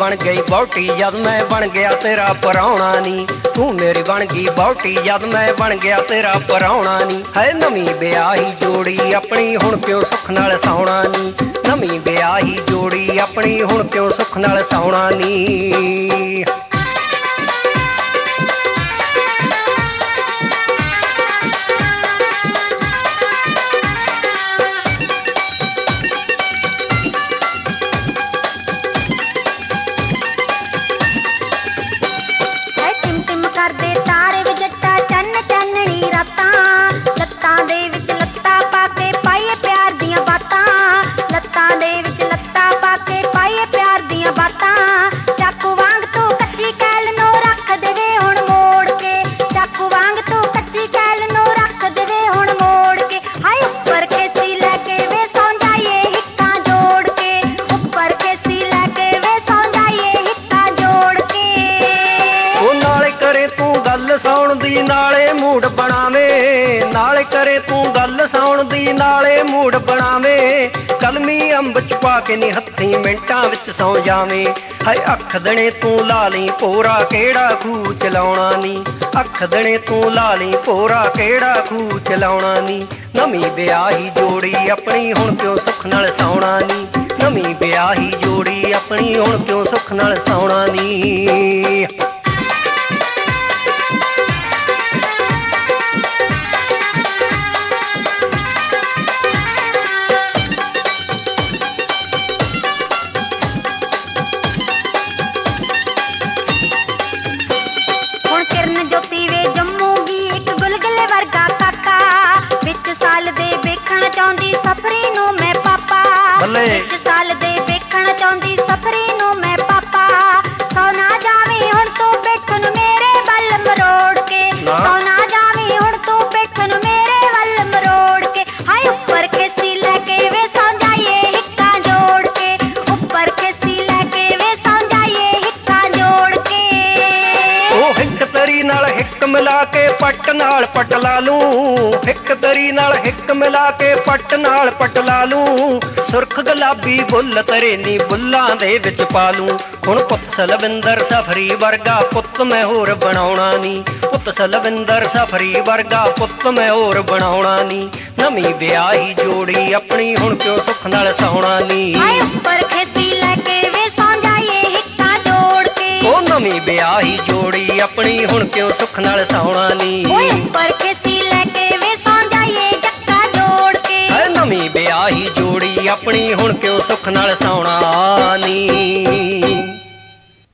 बन गई बौटी जद मैं बन गया तेरा पराउणा नी। तू मेरी बन गई बौटी जद मैं बन गया तेरा पराउणा नी। है नवी ब्याही जोड़ी अपनी हुण क्यों सुख नाल सौणा नी। नवी ब्याही जोड़ी अपनी हुण क्यों सुख नाल सौणा नी। सौण दी नाले मूड बनावे नाले करे तू गल सौण दी नाले मूड बनावे। कलमी अंब च पा के नी हत्थी मिंटां विच सौ जावे। हाय अख दणे तू लाली पोरा केड़ा खूह चलाउणा नी। अख दणे तू लाली पोरा केड़ा खूह चलाउणा नी। नवी ब्याही जोड़ी अपनी हुण क्यों सुख नाल सौणा नी। नवी ब्याही जोड़ी अपनी हुण क्यों सुख नाल सौणा नी। साल दे वेखण चाहुंदी सफरी नूं मैं पापा। सौ ना जावी हुण तू वेखण मेरे वल मरोड़ के। सौ ना जावी हुण तू वेखण मेरे वल मरोड़ के। हाय उपर केसी लैके वे सौ जाइए हिक्का जोड़ के। उपर केसी लैके वे सौ जाइए हिक्का जोड़ के। ओ हिक तरी नाल हिक मिला के पट नाल पट ला लूं। हिक तरी नाल हिक मिला के पट नाल पट ला लूं। सुरख गुलाबी बुल तरे नी बुल्लां दे विच पा लूं। हुण पुत सलविंदर सफरी वर्गा पुत मैं होर बनाउणा नी। पुत सलविंदर सफरी वर्गा पुत मैं होर बनाउणा नी। नवी ब्याही जोड़ी अपनी हुण क्यों सुख नाल सौणा नी। हाय उपर खेसी लैके वे सौ जाइए हिक्का जोड़ के। ओ नवी ब्याही जोड़ी अपनी हुण क्यों सुख नाल सौणा नी। उपर खेसी लैके वे सौ जाइए जक्का जोड़ के। नवी ब्याही जोड़ी अपनी हुण क्यों सुख नाल सौणा नी।